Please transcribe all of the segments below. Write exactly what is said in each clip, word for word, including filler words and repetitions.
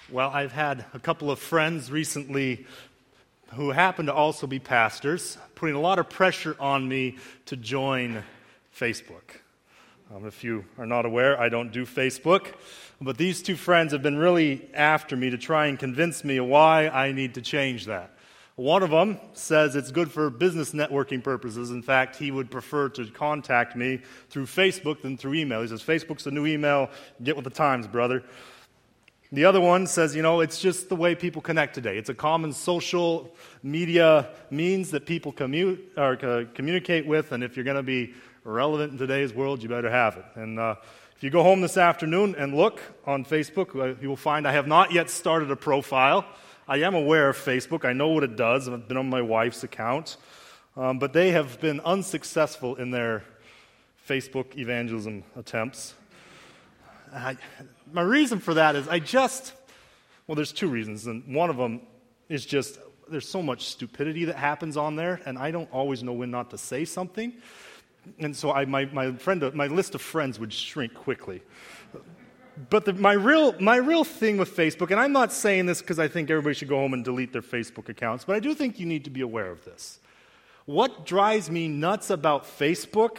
Well, I've had a couple of friends recently who happen to also be pastors, putting a lot of pressure on me to join Facebook. Um, if you are not aware, I don't do Facebook, but these two friends have been really after me to try and convince me why I need to change that. One of them says it's good for business networking purposes. In fact, he would prefer to contact me through Facebook than through email. He says, Facebook's the new email, get with the times, brother. The other one says, you know, it's just the way people connect today. It's a common social media means that people commute, or, uh, communicate with, and if you're going to be relevant in today's world, you better have it. And uh, if you go home this afternoon and look on Facebook, uh, you will find I have not yet started a profile. I am aware of Facebook. I know what it does. I've been on my wife's account. Um, but they have been unsuccessful in their Facebook evangelism attempts. I, my reason for that is I just, well, there's two reasons, and one of them is just there's so much stupidity that happens on there, and I don't always know when not to say something, and so I, my my friend, my list of friends would shrink quickly. But the, my real my real thing with Facebook, and I'm not saying this because I think everybody should go home and delete their Facebook accounts, but I do think you need to be aware of this. What drives me nuts about Facebook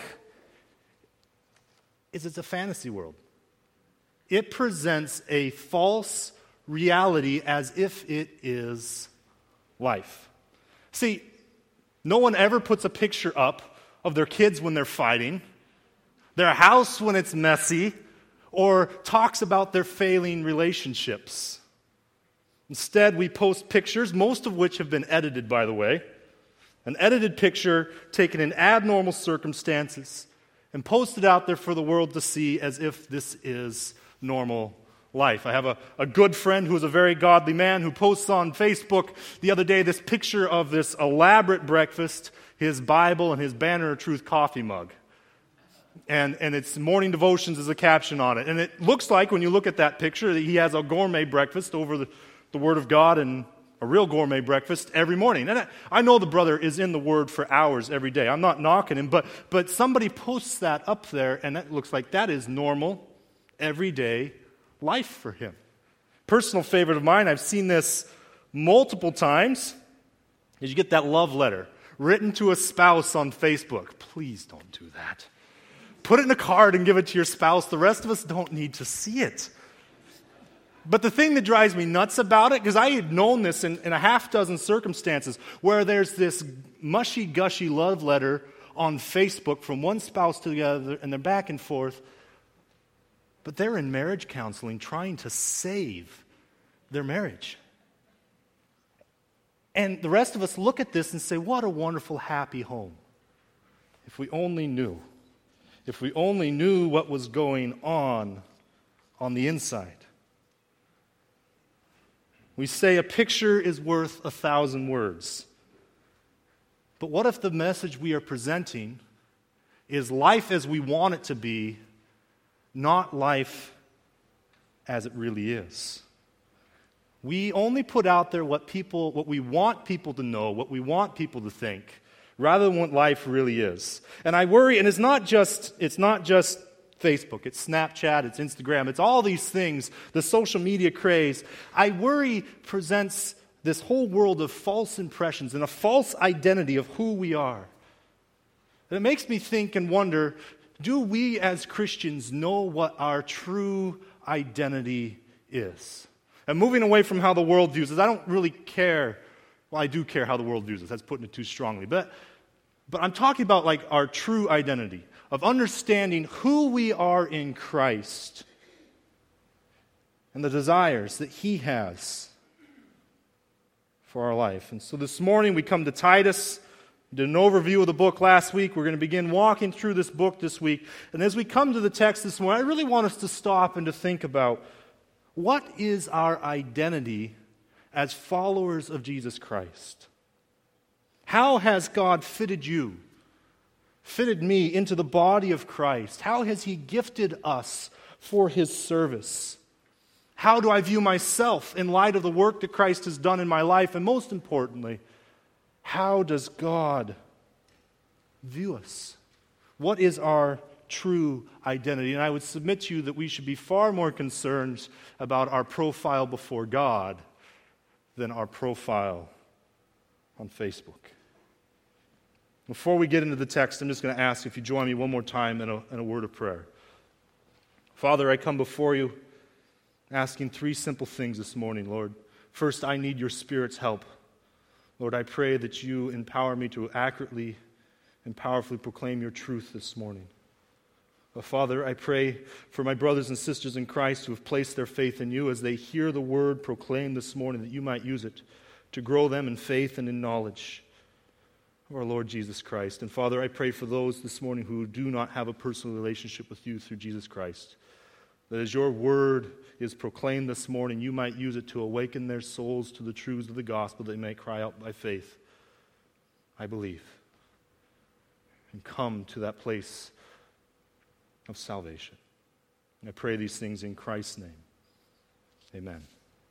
is it's a fantasy world. It presents a false reality as if it is life. See, no one ever puts a picture up of their kids when they're fighting, their house when it's messy, or talks about their failing relationships. Instead, we post pictures, most of which have been edited, by the way, an edited picture taken in abnormal circumstances and posted out there for the world to see as if this is normal life. I have a, a good friend who is a very godly man who posts on Facebook the other day this picture of this elaborate breakfast, his Bible, and his Banner of Truth coffee mug. And, and it's morning devotions as a caption on it. And it looks like, when you look at that picture, that he has a gourmet breakfast over the, the Word of God and a real gourmet breakfast every morning. And I, I know the brother is in the Word for hours every day. I'm not knocking him, but, but somebody posts that up there, and it looks like that is normal, everyday life for him. Personal favorite of mine, I've seen this multiple times, is you get that love letter written to a spouse on Facebook. Please don't do that. Put it in a card and give it to your spouse. The rest of us don't need to see it. But the thing that drives me nuts about it, because I had known this in, in a half dozen circumstances, where there's this mushy-gushy love letter on Facebook from one spouse to the other, and they're back and forth, but they're in marriage counseling trying to save their marriage. And the rest of us look at this and say, what a wonderful, happy home. If we only knew. If we only knew what was going on on the inside. We say a picture is worth a thousand words. But what if the message we are presenting is life as we want it to be, not life as it really is? We only put out there what people, what we want people to know, what we want people to think, rather than what life really is. And I worry, and it's not just it's not just Facebook, it's Snapchat, it's Instagram, it's all these things, the social media craze. I worry presents this whole world of false impressions and a false identity of who we are. And it makes me think and wonder, do we as Christians know what our true identity is? And moving away from how the world views us, I don't really care. Well, I do care how the world views us. That's putting it too strongly. But, but I'm talking about like our true identity, of understanding who we are in Christ and the desires that He has for our life. And so this morning we come to Titus. We did an overview of the book last week. We're going to begin walking through this book this week. And as we come to the text this morning, I really want us to stop and to think about, what is our identity as followers of Jesus Christ? How has God fitted you, fitted me into the body of Christ? How has He gifted us for His service? How do I view myself in light of the work that Christ has done in my life? And most importantly, how does God view us? What is our true identity. And I would submit to you that we should be far more concerned about our profile before God than our profile on Facebook. Before we get into the text, I'm just going to ask if you join me one more time in a, in a word of prayer. Father, I come before you asking three simple things this morning, Lord. First, I need your Spirit's help. Lord, I pray that you empower me to accurately and powerfully proclaim your truth this morning. But Father, I pray for my brothers and sisters in Christ who have placed their faith in you as they hear the word proclaimed this morning, that you might use it to grow them in faith and in knowledge of our Lord Jesus Christ. And Father, I pray for those this morning who do not have a personal relationship with you through Jesus Christ, that as your word is proclaimed this morning, you might use it to awaken their souls to the truths of the gospel, that they may cry out by faith, I believe, and come to that place of salvation. And I pray these things in Christ's name. Amen.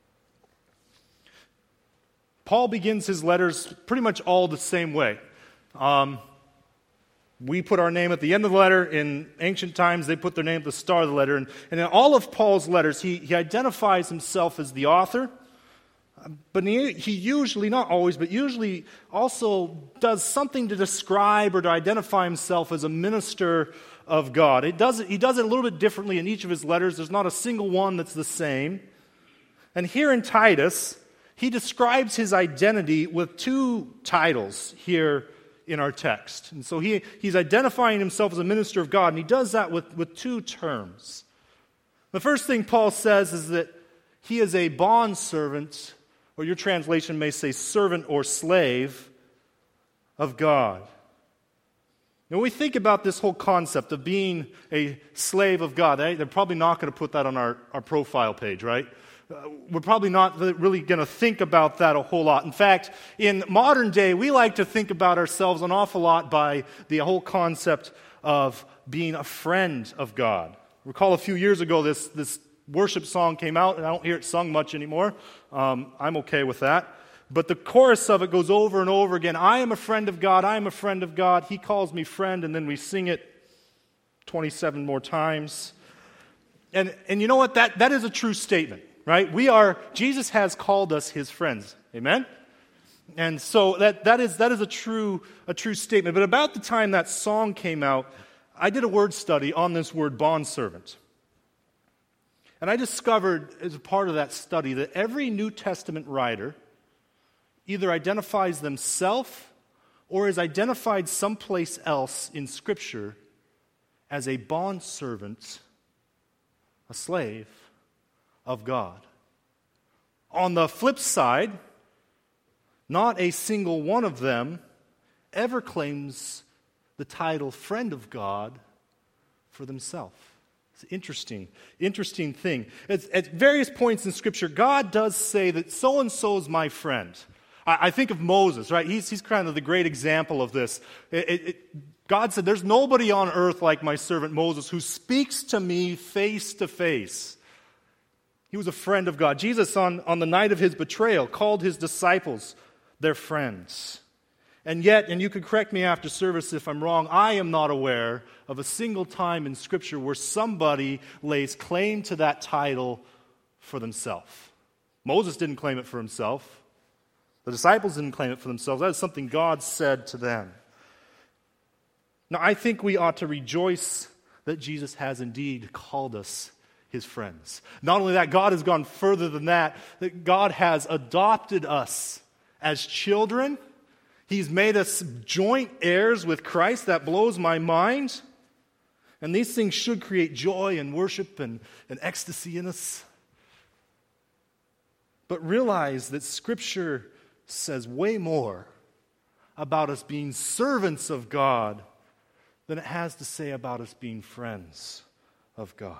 Paul begins his letters pretty much all the same way. Um, we put our name at the end of the letter. In ancient times, they put their name at the start of the letter. And, and in all of Paul's letters, he, he identifies himself as the author. But he, he usually, not always, but usually also does something to describe or to identify himself as a minister of God. It does, he does it a little bit differently in each of his letters. There's not a single one that's the same. And here in Titus, he describes his identity with two titles here in our text. And so he, he's identifying himself as a minister of God, and he does that with, with two terms. The first thing Paul says is that he is a bondservant, or your translation may say servant or slave of God. Now, when we think about this whole concept of being a slave of God, they're probably not going to put that on our, our profile page, right? Uh, we're probably not really going to think about that a whole lot. In fact, in modern day, we like to think about ourselves an awful lot by the whole concept of being a friend of God. Recall a few years ago, this, this worship song came out, and I don't hear it sung much anymore. Um, I'm okay with that. But the chorus of it goes over and over again. I am a friend of God, I am a friend of God, He calls me friend, and then we sing it twenty-seven more times. And and you know what? That, that is a true statement, right? We are, Jesus has called us His friends. Amen? And so that, that is that is a true a true statement. But about the time that song came out, I did a word study on this word bondservant. And I discovered as a part of that study that every New Testament writer either identifies themselves or is identified someplace else in Scripture as a bondservant, a slave of God. On the flip side, not a single one of them ever claims the title friend of God for themselves. It's an interesting, interesting thing. It's, at various points in Scripture, God does say that so-and-so is my friend. I think of Moses, right? He's, he's kind of the great example of this. It, it, it, God said, there's nobody on earth like my servant Moses who speaks to me face to face. He was a friend of God. Jesus, on, on the night of his betrayal, called his disciples their friends. And yet, and you can correct me after service if I'm wrong, I am not aware of a single time in Scripture where somebody lays claim to that title for themselves. Moses didn't claim it for himself. The disciples didn't claim it for themselves. That is something God said to them. Now, I think we ought to rejoice that Jesus has indeed called us His friends. Not only that, God has gone further than that, that God has adopted us as children. He's made us joint heirs with Christ. That blows my mind. And these things should create joy and worship and, and ecstasy in us. But realize that Scripture says way more about us being servants of God than it has to say about us being friends of God.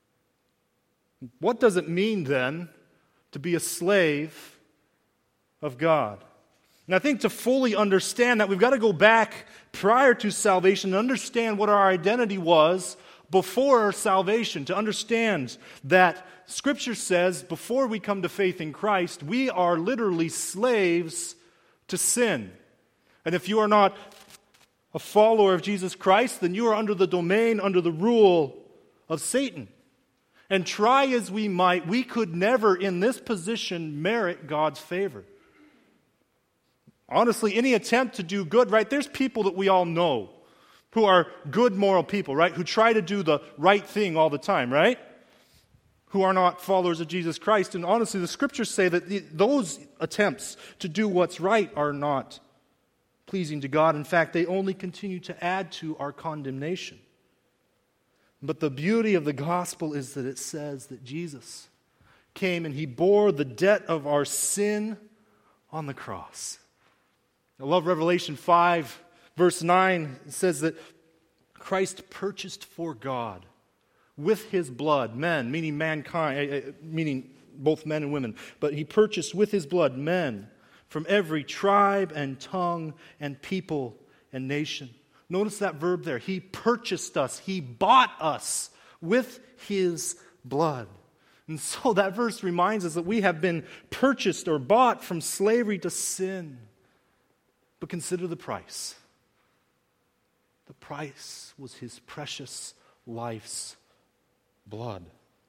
What does it mean then to be a slave of God? And I think to fully understand that, we've got to go back prior to salvation and understand what our identity was before our salvation, to understand that Scripture says before we come to faith in Christ, we are literally slaves to sin. And if you are not a follower of Jesus Christ, then you are under the domain, under the rule of Satan. And try as we might, we could never in this position merit God's favor. Honestly, any attempt to do good, right? There's people that we all know who are good moral people, right? Who try to do the right thing all the time, right? Who are not followers of Jesus Christ. And honestly, the scriptures say that the, those attempts to do what's right are not pleasing to God. In fact, they only continue to add to our condemnation. But the beauty of the gospel is that it says that Jesus came and he bore the debt of our sin on the cross. I love Revelation five, verse nine. It says that Christ purchased for God with his blood men, meaning mankind, meaning both men and women, but he purchased with his blood men from every tribe and tongue and people and nation. Notice that verb there. He purchased us. He bought us with his blood. And so that verse reminds us that we have been purchased or bought from slavery to sin. But consider the price. The price was his precious life's blood.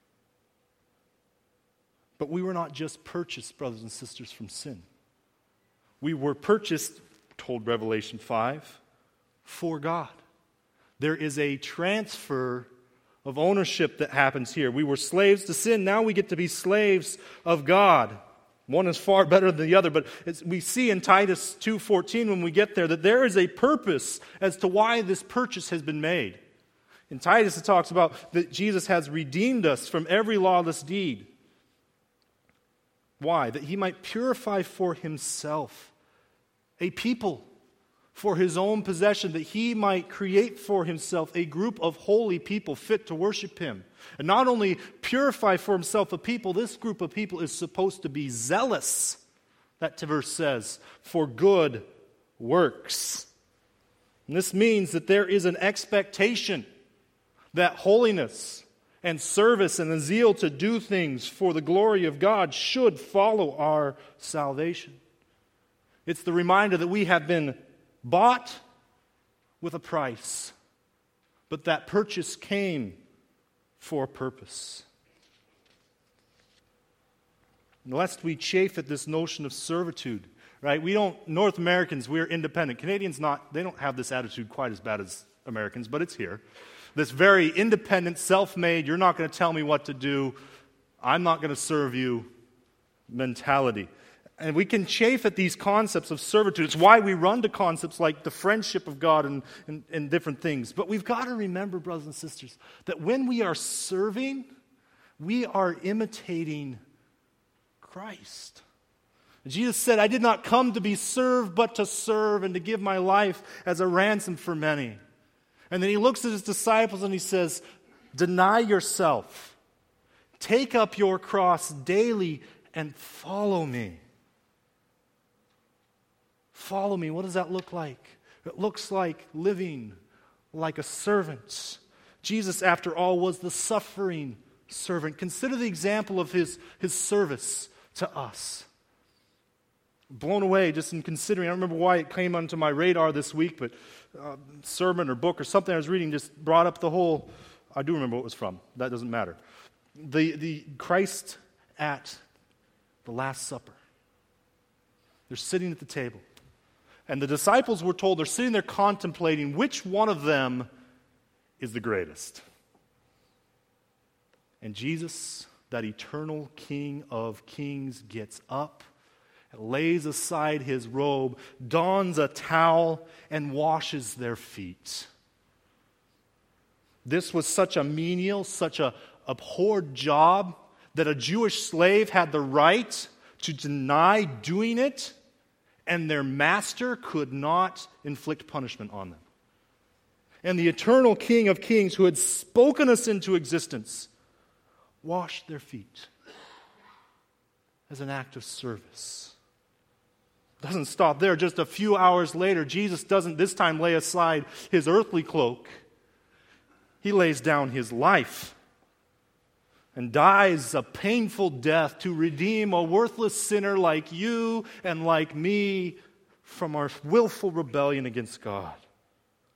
But we were not just purchased, brothers and sisters, from sin. We were purchased, told Revelation five, for God. There is a transfer of ownership that happens here. We were slaves to sin. Now we get to be slaves of God. One is far better than the other, but it's, we see in Titus two fourteen when we get there that there is a purpose as to why this purchase has been made. In Titus it talks about that Jesus has redeemed us from every lawless deed. Why? That he might purify for himself a people for his own possession, that he might create for himself a group of holy people fit to worship him. And not only purify for himself a people, this group of people is supposed to be zealous, that verse says, for good works. And this means that there is an expectation that holiness and service and the zeal to do things for the glory of God should follow our salvation. It's the reminder that we have been bought with a price, but that purchase came for a purpose. And lest we chafe at this notion of servitude, right? We don't, North Americans, we're independent. Canadians not, they don't have this attitude quite as bad as Americans, but it's here. This very independent, self-made, you're not going to tell me what to do, I'm not going to serve you mentality. And we can chafe at these concepts of servitude. It's why we run to concepts like the friendship of God and, and, and different things. But we've got to remember, brothers and sisters, that when we are serving, we are imitating Christ. Jesus said, I did not come to be served, but to serve and to give my life as a ransom for many. And then he looks at his disciples and he says, deny yourself. Take up your cross daily and follow me. Follow me. What does that look like? It looks like living like a servant. Jesus, after all, was the suffering servant. Consider the example of his, his service to us. Blown away just in considering. I don't remember why it came onto my radar this week, but a sermon or book or something I was reading just brought up the whole, I do remember what it was from. That doesn't matter. The, the Christ at the Last Supper. They're sitting at the table. And the disciples were told they're sitting there contemplating which one of them is the greatest. And Jesus, that eternal King of kings, gets up, lays aside his robe, dons a towel, and washes their feet. This was such a menial, such a abhorred job that a Jewish slave had the right to deny doing it, and their master could not inflict punishment on them. And the eternal King of kings, who had spoken us into existence, washed their feet as an act of service. Doesn't stop there. Just a few hours later, Jesus doesn't this time lay aside his earthly cloak. He lays down his life and dies a painful death to redeem a worthless sinner like you and like me from our willful rebellion against God.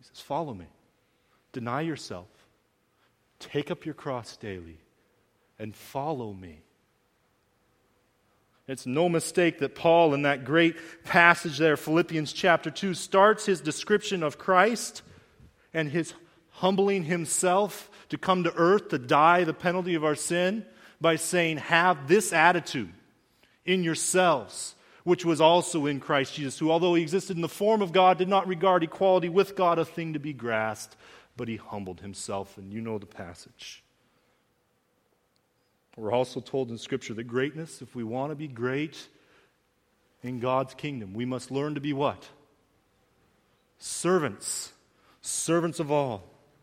He says, follow me. Deny yourself. Take up your cross daily and follow me. It's no mistake that Paul, in that great passage there, Philippians chapter two, starts his description of Christ and his humbling himself to come to earth to die the penalty of our sin by saying, have this attitude in yourselves, which was also in Christ Jesus, who, although he existed in the form of God, did not regard equality with God a thing to be grasped, but he humbled himself, and you know the passage. We're also told in Scripture that greatness, if we want to be great in God's kingdom, we must learn to be what? Servants. Servants of all.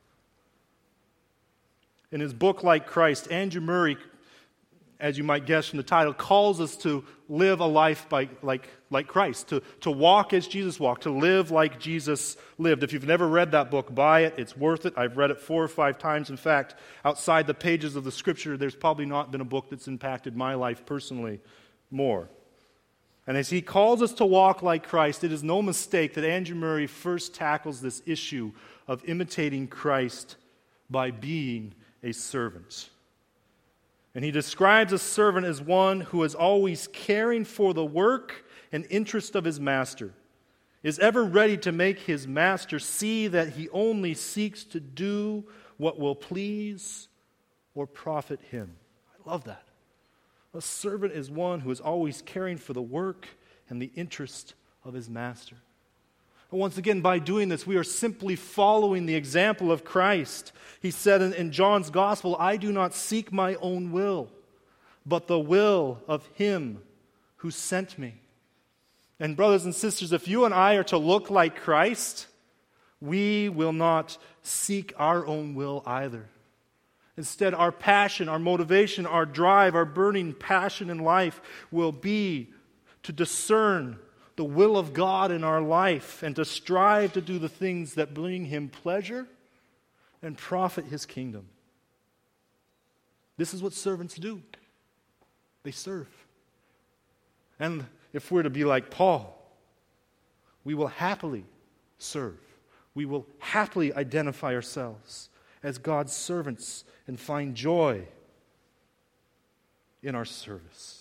In his book, Like Christ, Andrew Murray, as you might guess from the title, calls us to live a life by, like, like Christ, to, to walk as Jesus walked, to live like Jesus lived. If you've never read that book, buy it. It's worth it. I've read it four or five times. In fact, outside the pages of the Scripture, there's probably not been a book that's impacted my life personally more. And as he calls us to walk like Christ, it is no mistake that Andrew Murray first tackles this issue of imitating Christ by being a servant. And he describes a servant as one who is always caring for the work and interest of his master, is ever ready to make his master see that he only seeks to do what will please or profit him. I love that. A servant is one who is always caring for the work and the interest of his master. And once again, by doing this, we are simply following the example of Christ. He said in, in John's Gospel, I do not seek my own will, but the will of him who sent me. And brothers and sisters, if you and I are to look like Christ, we will not seek our own will either. Instead, our passion, our motivation, our drive, our burning passion in life will be to discern the will of God in our life and to strive to do the things that bring him pleasure and profit his kingdom. This is what servants do. They serve. And if we're to be like Paul, we will happily serve. We will happily identify ourselves as God's servants and find joy in our service.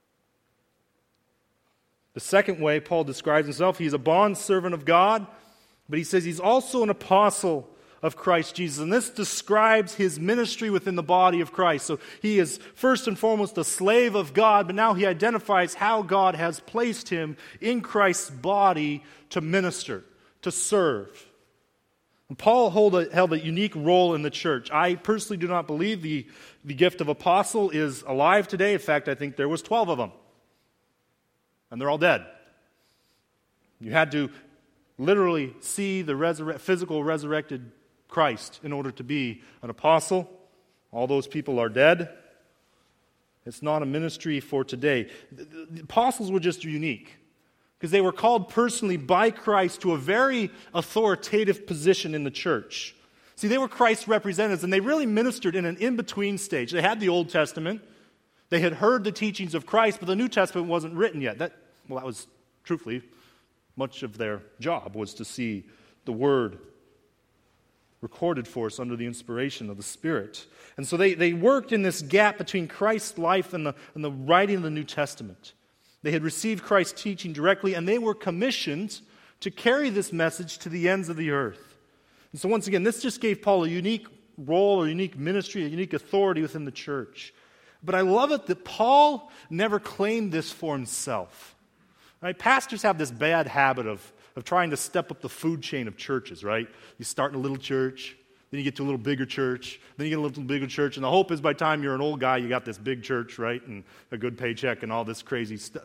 The second way Paul describes himself, he's a bondservant of God, but he says he's also an apostle of Christ Jesus. And this describes his ministry within the body of Christ. So he is first and foremost a slave of God, but now he identifies how God has placed him in Christ's body to minister, to serve. And Paul held a, held a unique role in the church. I personally do not believe the, the gift of apostle is alive today. In fact, I think there was twelve of them. And they're all dead. You had to literally see the resurre- physical resurrected Christ in order to be an apostle. All those people are dead. It's not a ministry for today. The, the, the apostles were just unique because they were called personally by Christ to a very authoritative position in the church. See, they were Christ's representatives, and they really ministered in an in-between stage. They had the Old Testament. They had heard the teachings of Christ, but the New Testament wasn't written yet. That, well, that was, truthfully, much of their job was to see the Word recorded for us under the inspiration of the Spirit. And so they, they worked in this gap between Christ's life and the, and the writing of the New Testament. They had received Christ's teaching directly, and they were commissioned to carry this message to the ends of the earth. And so once again, this just gave Paul a unique role, a unique ministry, a unique authority within the church. But I love it that Paul never claimed this for himself. Right? Pastors have this bad habit of, of trying to step up the food chain of churches, right? You start in a little church, then you get to a little bigger church, then you get a little bigger church, and the hope is by the time you're an old guy, you got this big church, right? And a good paycheck and all this crazy stuff.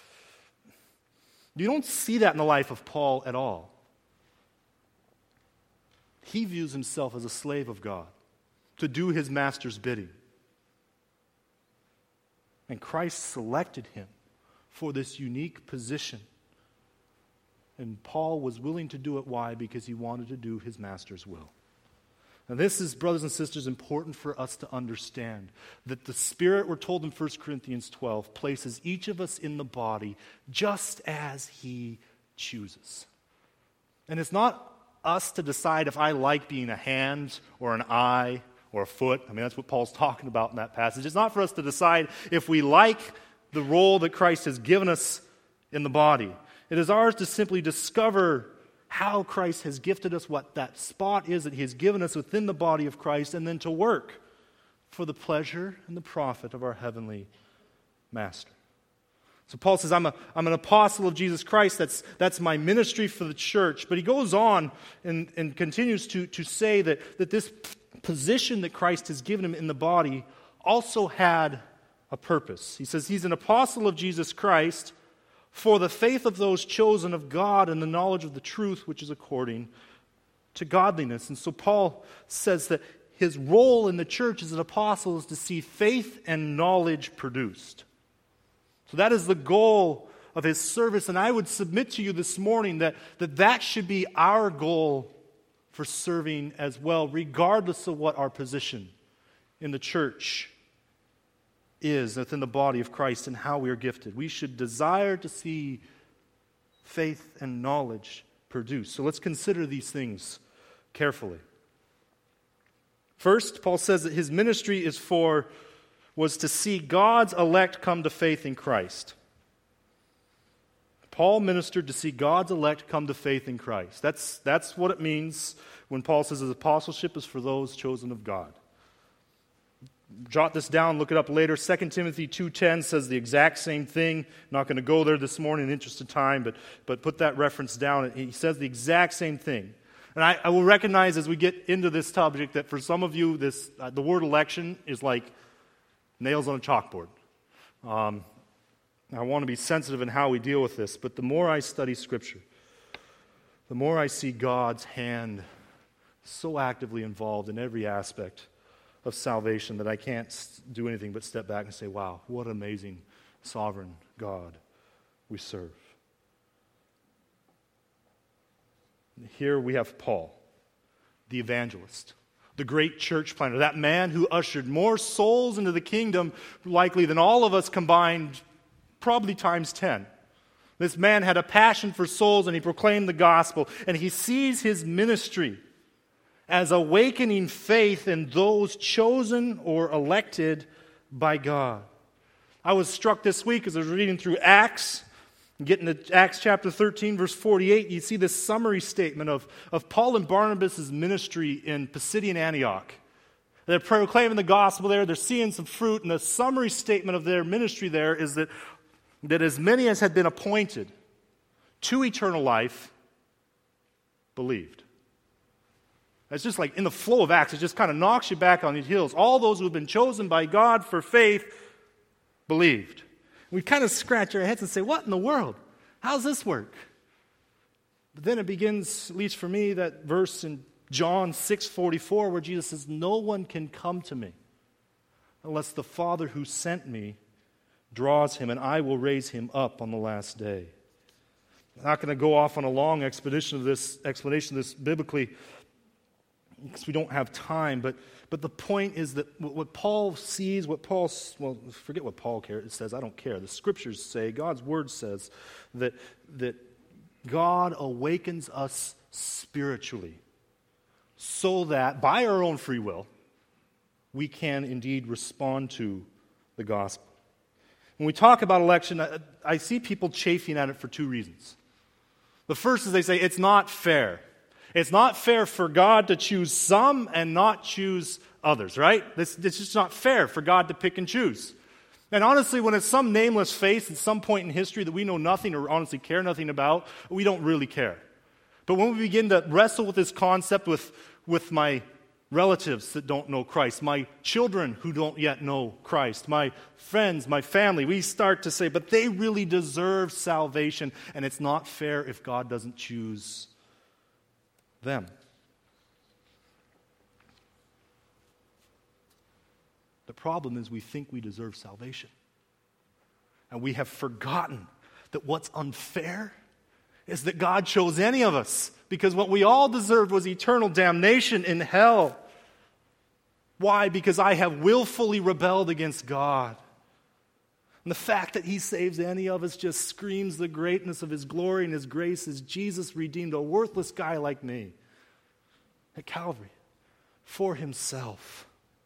You don't see that in the life of Paul at all. He views himself as a slave of God, to do his master's bidding. And Christ selected him for this unique position. And Paul was willing to do it. Why? Because he wanted to do his master's will. Now this is, brothers and sisters, important for us to understand that the Spirit, we're told in First Corinthians twelve, places each of us in the body just as he chooses. And it's not us to decide if I like being a hand or an eye or a foot. I mean, that's what Paul's talking about in that passage. It's not for us to decide if we like the role that Christ has given us in the body. It is ours to simply discover how Christ has gifted us, what that spot is that he has given us within the body of Christ, and then to work for the pleasure and the profit of our heavenly Master. So Paul says, I'm, a, I'm an apostle of Jesus Christ. That's, that's my ministry for the church. But he goes on and, and continues to, to say that, that this position that Christ has given him in the body also had a purpose. He says he's an apostle of Jesus Christ for the faith of those chosen of God and the knowledge of the truth which is according to godliness. And so Paul says that his role in the church as an apostle is to see faith and knowledge produced. So that is the goal of his service, and I would submit to you this morning that that, that should be our goal for serving as well, regardless of what our position in the church is within the body of Christ and how we are gifted. We should desire to see faith and knowledge produced. So let's consider these things carefully. First, Paul says that his ministry is for was to see God's elect come to faith in Christ. Paul ministered to see God's elect come to faith in Christ. That's, that's what it means when Paul says his apostleship is for those chosen of God. Jot this down, look it up later. Second Timothy two ten says the exact same thing. Not going to go there this morning in the interest of time, but, but put that reference down. He says the exact same thing. And I, I will recognize as we get into this subject that for some of you, this uh, the word election is like nails on a chalkboard. Um, I want to be sensitive in how we deal with this, but the more I study Scripture, the more I see God's hand so actively involved in every aspect of salvation that I can't do anything but step back and say, wow, what an amazing sovereign God we serve. Here we have Paul, the evangelist, the great church planter, that man who ushered more souls into the kingdom likely than all of us combined, probably times ten. This man had a passion for souls and he proclaimed the gospel, and he sees his ministry as awakening faith in those chosen or elected by God. I was struck this week as I was reading through Acts, getting to Acts chapter thirteen, verse forty-eight, you see this summary statement of, of Paul and Barnabas' ministry in Pisidian Antioch. They're proclaiming the gospel there, they're seeing some fruit, and the summary statement of their ministry there is that, that as many as had been appointed to eternal life believed. It's just like in the flow of Acts, it just kind of knocks you back on these heels. All those who have been chosen by God for faith believed. We kind of scratch our heads and say, what in the world? How does this work? But then it begins, at least for me, that verse in John six forty-four where Jesus says, no one can come to me unless the Father who sent me draws him, and I will raise him up on the last day. I'm not going to go off on a long expedition of this explanation of this biblically, because we don't have time, but but the point is that what Paul sees, what Paul, well, forget what Paul cares, says, I don't care. The Scriptures say, God's Word says, that, that God awakens us spiritually so that by our own free will, we can indeed respond to the gospel. When we talk about election, I, I see people chafing at it for two reasons. The first is they say, it's not fair. It's not fair for God to choose some and not choose others, right? It's, it's just not fair for God to pick and choose. And honestly, when it's some nameless face at some point in history that we know nothing or honestly care nothing about, we don't really care. But when we begin to wrestle with this concept with, with my relatives that don't know Christ, my children who don't yet know Christ, my friends, my family, we start to say, but they really deserve salvation, and it's not fair if God doesn't choose them. The problem is we think we deserve salvation. And we have forgotten that what's unfair is that God chose any of us, because what we all deserved was eternal damnation in hell. Why? Because I have willfully rebelled against God. And the fact that He saves any of us just screams the greatness of His glory and His grace as Jesus redeemed a worthless guy like me at Calvary for himself.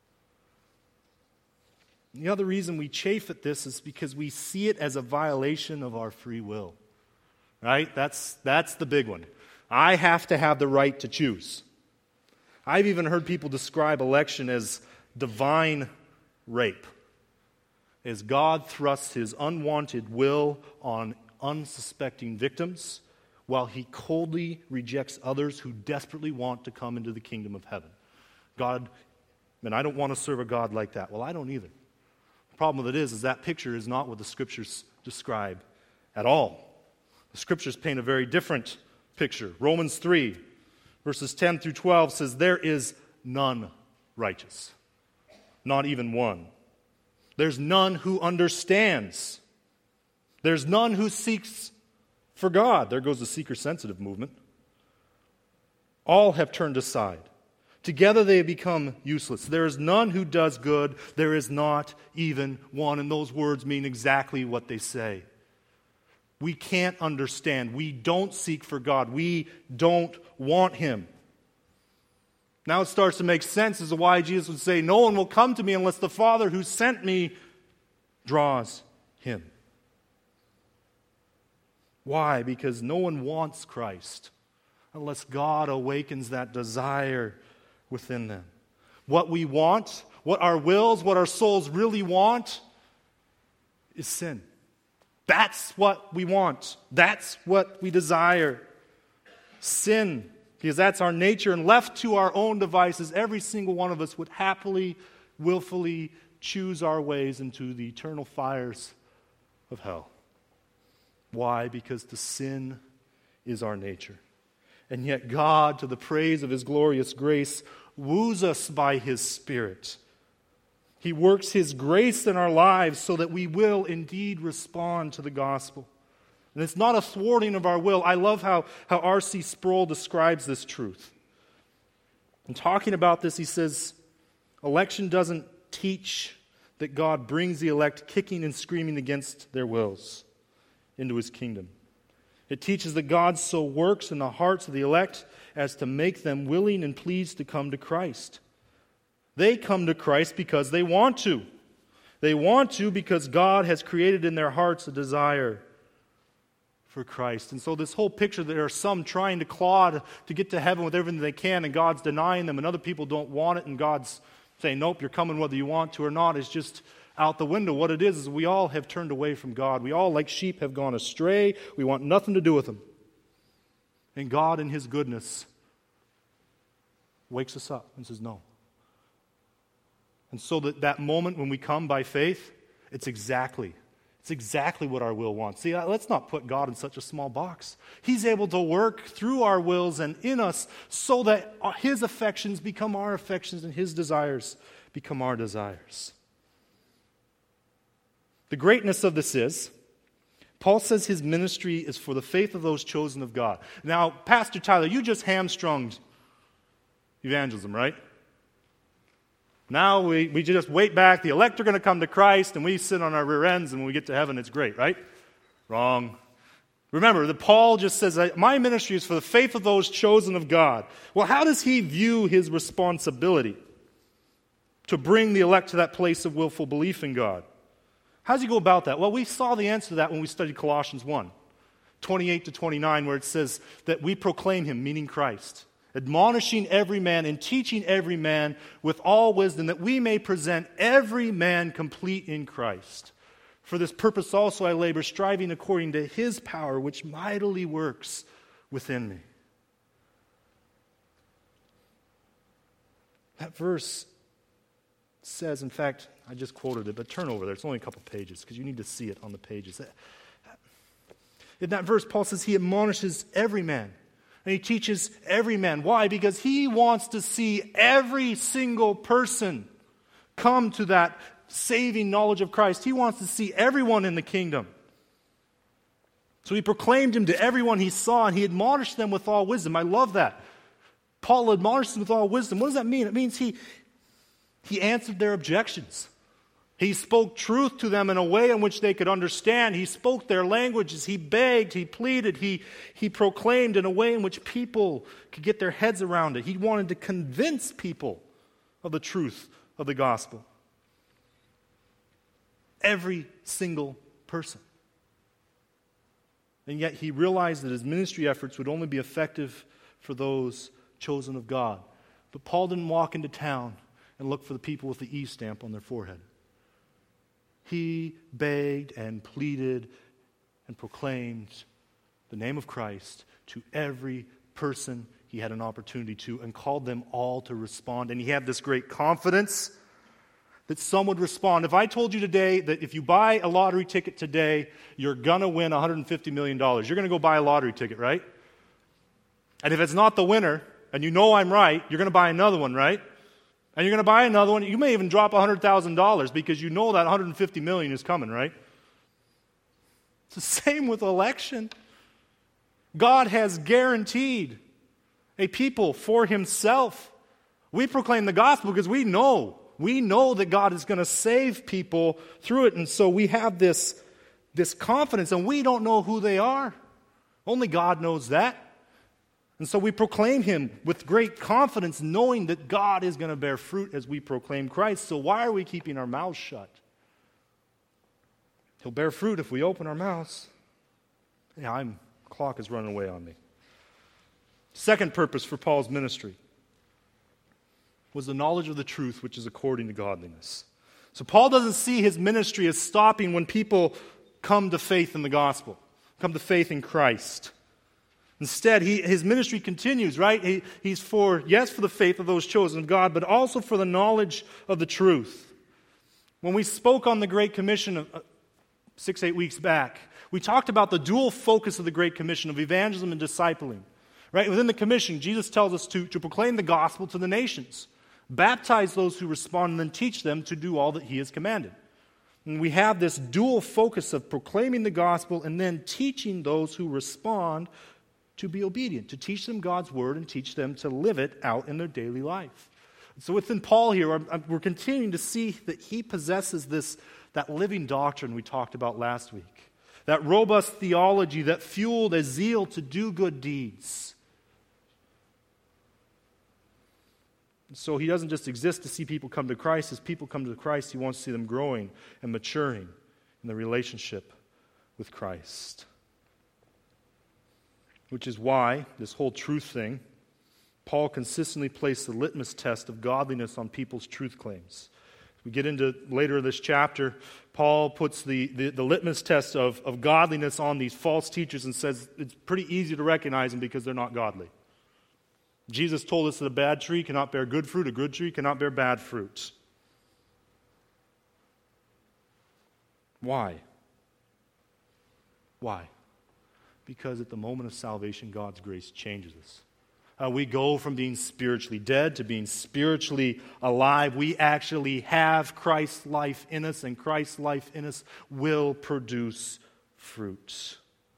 And the other reason we chafe at this is because we see it as a violation of our free will. Right? That's, that's the big one. I have to have the right to choose. I've even heard people describe election as divine rape, as God thrusts his unwanted will on unsuspecting victims while he coldly rejects others who desperately want to come into the kingdom of heaven. God, man, I don't want to serve a God like that. Well, I don't either. The problem with it is, is that picture is not what the Scriptures describe at all. The Scriptures paint a very different picture. Romans three, verses ten through twelve says, there is none righteous, not even one. There's none who understands. There's none who seeks for God. There goes the seeker-sensitive movement. All have turned aside. Together they have become useless. There is none who does good. There is not even one. And those words mean exactly what they say. We can't understand. We don't seek for God. We don't want him. Now it starts to make sense as to why Jesus would say, no one will come to me unless the Father who sent me draws him. Why? Because no one wants Christ unless God awakens that desire within them. What we want, what our wills, what our souls really want is sin. That's what we want. That's what we desire. Sin, because that's our nature, and left to our own devices, every single one of us would happily, willfully choose our ways into the eternal fires of hell. Why? Because to sin is our nature. And yet God, to the praise of his glorious grace, woos us by his Spirit. He works his grace in our lives so that we will indeed respond to the gospel. And it's not a thwarting of our will. I love how, how R C Sproul describes this truth. In talking about this, he says, election doesn't teach that God brings the elect kicking and screaming against their wills into his kingdom. It teaches that God so works in the hearts of the elect as to make them willing and pleased to come to Christ. They come to Christ because they want to. They want to because God has created in their hearts a desire for Christ. And so this whole picture that there are some trying to claw to get to heaven with everything they can, and God's denying them, and other people don't want it, and God's saying, nope, you're coming whether you want to or not, is just out the window. What it is is we all have turned away from God. We all, like sheep, have gone astray. We want nothing to do with him. And God, in his goodness, wakes us up and says, no. And so that, that moment when we come by faith, it's exactly, it's exactly what our will wants. See, let's not put God in such a small box. He's able to work through our wills and in us so that his affections become our affections and his desires become our desires. The greatness of this is, Paul says his ministry is for the faith of those chosen of God. Now, Pastor Tyler, you just hamstrung evangelism, right? Now we, we just wait back. The elect are going to come to Christ, and we sit on our rear ends, and when we get to heaven, it's great, right? Wrong. Remember that Paul just says, my ministry is for the faith of those chosen of God. Well, how does he view his responsibility to bring the elect to that place of willful belief in God? How does he go about that? Well, we saw the answer to that when we studied Colossians one, twenty-eight to twenty-nine, where it says that we proclaim him, meaning Christ, admonishing every man and teaching every man with all wisdom, that we may present every man complete in Christ. For this purpose also I labor, striving according to his power, which mightily works within me. That verse says, in fact, I just quoted it, but turn over there. It's only a couple pages because you need to see it on the pages. In that verse, Paul says he admonishes every man. And he teaches every man. Why? Because he wants to see every single person come to that saving knowledge of Christ. He wants to see everyone in the kingdom. So he proclaimed him to everyone he saw, and he admonished them with all wisdom. I love that. Paul admonished them with all wisdom. What does that mean? It means he, he answered their objections. He spoke truth to them in a way in which they could understand. He spoke their languages. He begged. He pleaded. He, he proclaimed in a way in which people could get their heads around it. He wanted to convince people of the truth of the gospel. Every single person. And yet he realized that his ministry efforts would only be effective for those chosen of God. But Paul didn't walk into town and look for the people with the E stamp on their forehead. He begged and pleaded and proclaimed the name of Christ to every person he had an opportunity to, and called them all to respond. And he had this great confidence that some would respond. If I told you today that if you buy a lottery ticket today, you're going to win one hundred fifty million dollars, you're going to go buy a lottery ticket, right? And if it's not the winner, and you know I'm right, you're going to buy another one, right? And you're going to buy another one. You may even drop one hundred thousand dollars because you know that one hundred fifty million dollars is coming, right? It's the same with election. God has guaranteed a people for himself. We proclaim the gospel because we know. We know that God is going to save people through it. And so we have this, this confidence, and we don't know who they are. Only God knows that. And so we proclaim him with great confidence, knowing that God is going to bear fruit as we proclaim Christ. So why are we keeping our mouths shut? He'll bear fruit if we open our mouths. Yeah, I'm clock is running away on me. Second purpose for Paul's ministry was the knowledge of the truth, which is according to godliness. So Paul doesn't see his ministry as stopping when people come to faith in the gospel, come to faith in Christ. Instead, he, his ministry continues, right? He, he's for, yes, for the faith of those chosen of God, but also for the knowledge of the truth. When we spoke on the Great Commission of, uh, six, eight weeks back, we talked about the dual focus of the Great Commission of evangelism and discipling. Right? Within the commission, Jesus tells us to, to proclaim the gospel to the nations, baptize those who respond, and then teach them to do all that he has commanded. And we have this dual focus of proclaiming the gospel and then teaching those who respond to be obedient, to teach them God's word and teach them to live it out in their daily life. So within Paul here, we're continuing to see that he possesses this, that living doctrine we talked about last week, that robust theology that fueled a zeal to do good deeds. So he doesn't just exist to see people come to Christ. As people come to Christ, he wants to see them growing and maturing in the relationship with Christ. Which is why, this whole truth thing, Paul consistently placed the litmus test of godliness on people's truth claims. As we get into later in this chapter, Paul puts the, the, the litmus test of, of godliness on these false teachers and says it's pretty easy to recognize them because they're not godly. Jesus told us that a bad tree cannot bear good fruit, a good tree cannot bear bad fruit. Why? Why? Because at the moment of salvation, God's grace changes us. Uh, we go from being spiritually dead to being spiritually alive. We actually have Christ's life in us, and Christ's life in us will produce fruit.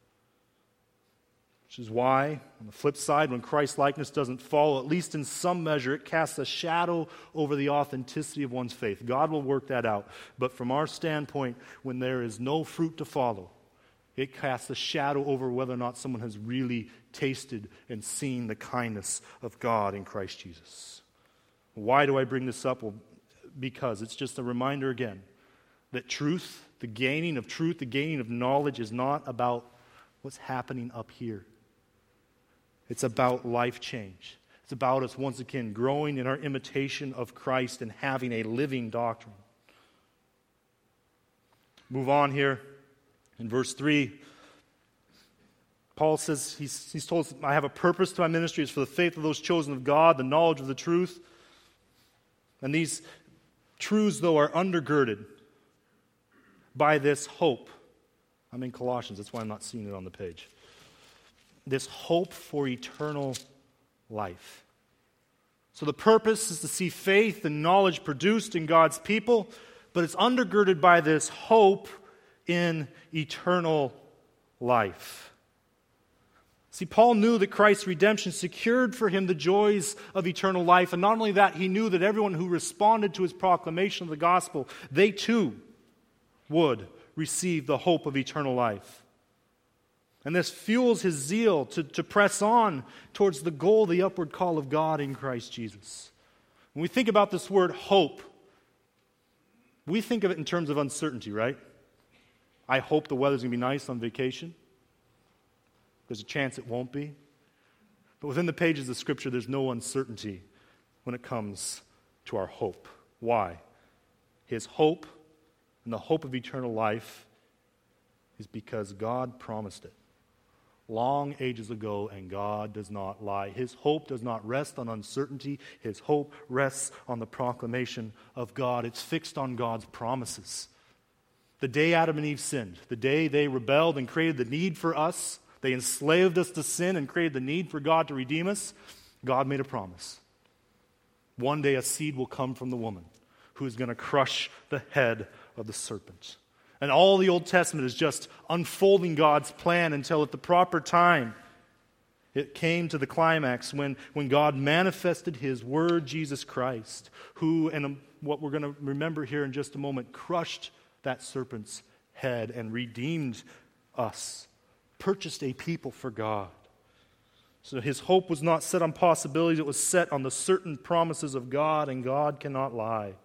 Which is why, on the flip side, when Christ's likeness doesn't fall, at least in some measure, it casts a shadow over the authenticity of one's faith. God will work that out. But from our standpoint, when there is no fruit to follow, it casts a shadow over whether or not someone has really tasted and seen the kindness of God in Christ Jesus. Why do I bring this up? Well, because it's just a reminder again that truth, the gaining of truth, the gaining of knowledge is not about what's happening up here. It's about life change. It's about us once again growing in our imitation of Christ and having a living doctrine. Move on here. In verse three, Paul says, he's, he's told us, I have a purpose to my ministry. It's for the faith of those chosen of God, the knowledge of the truth. And these truths, though, are undergirded by this hope. I'm in Colossians, that's why I'm not seeing it on the page. This hope for eternal life. So the purpose is to see faith and knowledge produced in God's people, but it's undergirded by this hope in eternal life. See, Paul knew that Christ's redemption secured for him the joys of eternal life. And not only that, he knew that everyone who responded to his proclamation of the gospel, they too would receive the hope of eternal life. And this fuels his zeal to, to press on towards the goal, the upward call of God in Christ Jesus. When we think about this word hope, we think of it in terms of uncertainty, right? I hope the weather's going to be nice on vacation. There's a chance it won't be. But within the pages of Scripture, there's no uncertainty when it comes to our hope. Why? His hope and the hope of eternal life is because God promised it long ages ago, and God does not lie. His hope does not rest on uncertainty. His hope rests on the proclamation of God. It's fixed on God's promises. The day Adam and Eve sinned, the day they rebelled and created the need for us, they enslaved us to sin and created the need for God to redeem us, God made a promise. One day a seed will come from the woman who is going to crush the head of the serpent. And all the Old Testament is just unfolding God's plan until at the proper time it came to the climax when, when God manifested His Word, Jesus Christ, who, and what we're going to remember here in just a moment, crushed that serpent's head and redeemed us, purchased a people for God. So his hope was not set on possibilities, it was set on the certain promises of God, and God cannot lie.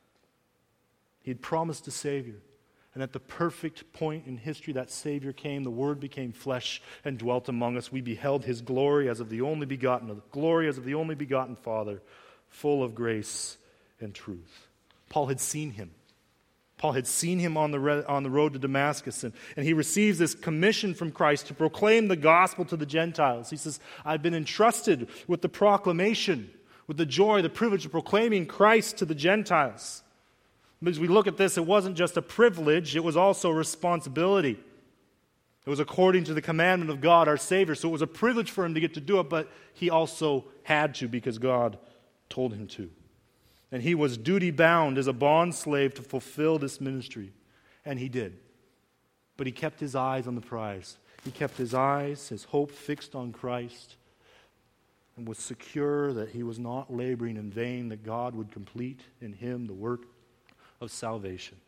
He had promised a Savior. And at the perfect point in history that Savior came, the Word became flesh and dwelt among us. We beheld His glory as of the only begotten, of the glory as of the only begotten Father, full of grace and truth. Paul had seen Him. Paul had seen Him on the, re- on the road to Damascus, and, and he receives this commission from Christ to proclaim the gospel to the Gentiles. He says, I've been entrusted with the proclamation, with the joy, the privilege of proclaiming Christ to the Gentiles. As we look at this, it wasn't just a privilege, it was also a responsibility. It was according to the commandment of God, our Savior. So it was a privilege for him to get to do it, but he also had to because God told him to. And he was duty-bound as a bondslave to fulfill this ministry. And he did. But he kept his eyes on the prize. He kept his eyes, his hope fixed on Christ, and was secure that he was not laboring in vain, that God would complete in him the work of salvation.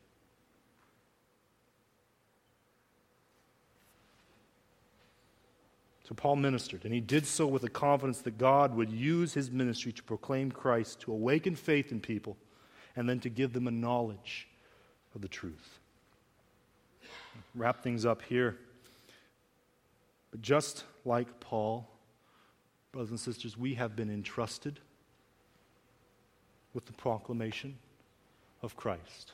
So Paul ministered, and he did so with the confidence that God would use his ministry to proclaim Christ, to awaken faith in people, and then to give them a knowledge of the truth. Wrap things up here. But just like Paul, brothers and sisters, we have been entrusted with the proclamation of Christ.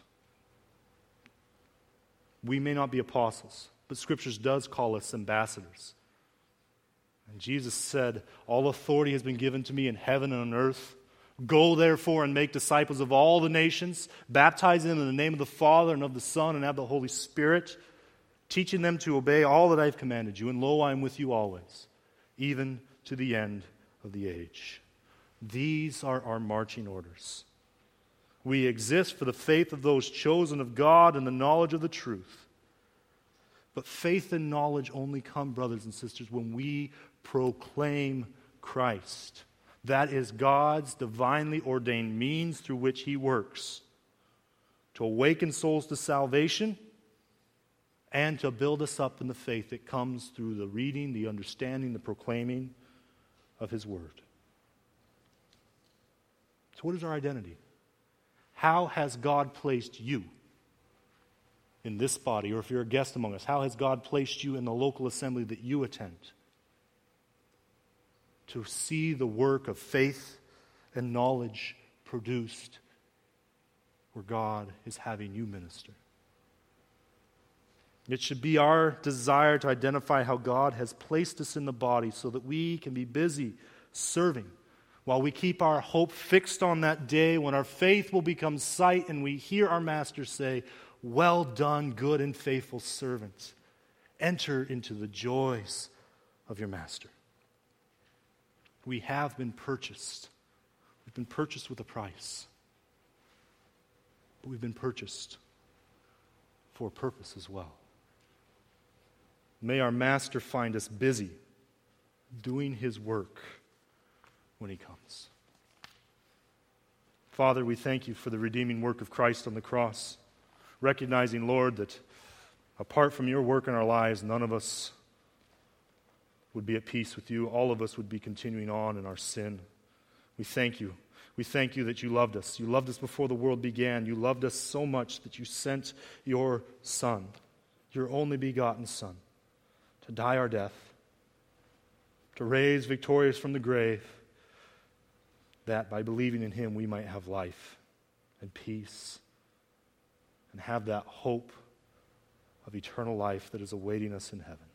We may not be apostles, but Scriptures does call us ambassadors. And Jesus said, all authority has been given to me in heaven and on earth. Go therefore and make disciples of all the nations, baptizing them in the name of the Father and of the Son and of the Holy Spirit, teaching them to obey all that I have commanded you. And lo, I am with you always, even to the end of the age. These are our marching orders. We exist for the faith of those chosen of God and the knowledge of the truth. But faith and knowledge only come, brothers and sisters, when we proclaim Christ. That is God's divinely ordained means through which He works to awaken souls to salvation and to build us up in the faith that comes through the reading, the understanding, the proclaiming of His Word. So what is our identity? How has God placed you in this body, or if you're a guest among us, how has God placed you in the local assembly that you attend? To see the work of faith and knowledge produced where God is having you minister. It should be our desire to identify how God has placed us in the body so that we can be busy serving while we keep our hope fixed on that day when our faith will become sight and we hear our Master say, well done, good and faithful servant. Enter into the joys of your Master. We have been purchased. We've been purchased with a price. But we've been purchased for a purpose as well. May our Master find us busy doing his work when he comes. Father, we thank you for the redeeming work of Christ on the cross, recognizing, Lord, that apart from your work in our lives, none of us would be at peace with you. All of us would be continuing on in our sin. We thank you. We thank you that you loved us. You loved us before the world began. You loved us so much that you sent your Son, your only begotten Son, to die our death, to raise victorious from the grave, that by believing in him we might have life and peace and have that hope of eternal life that is awaiting us in heaven.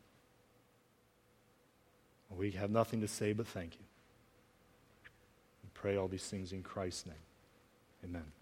We have nothing to say but thank you. We pray all these things in Christ's name. Amen.